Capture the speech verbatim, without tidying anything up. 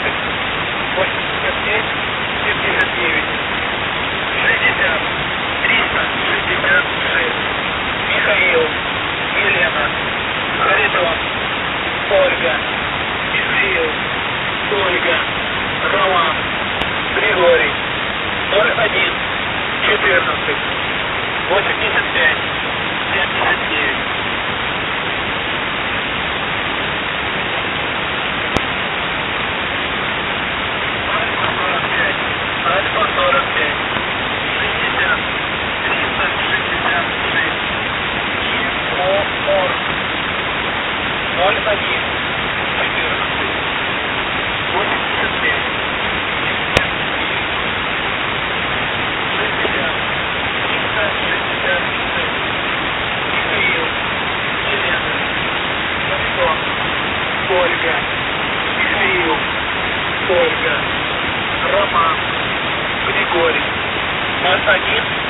четырнадцать, восемьдесят пять, семьдесят девять, шестьдесят, триста шестьдесят шесть. Михаил, Елена, Харитон, Ольга, Михаил, Ольга, Роман, Григорий, ноль один, четырнадцать, восемьдесят пять, семьдесят девять. Альфа сорок пять, шестьдесят, триста шестьдесят шесть, ИОР, ноль один, четырнадцать, восемьдесят пять, семьдесят девять, шестьдесят, триста шестьдесят шесть, Михаил, Елена, Харитон, Ольга, Михаил, Ольга, Роман, Григорий, ноль один,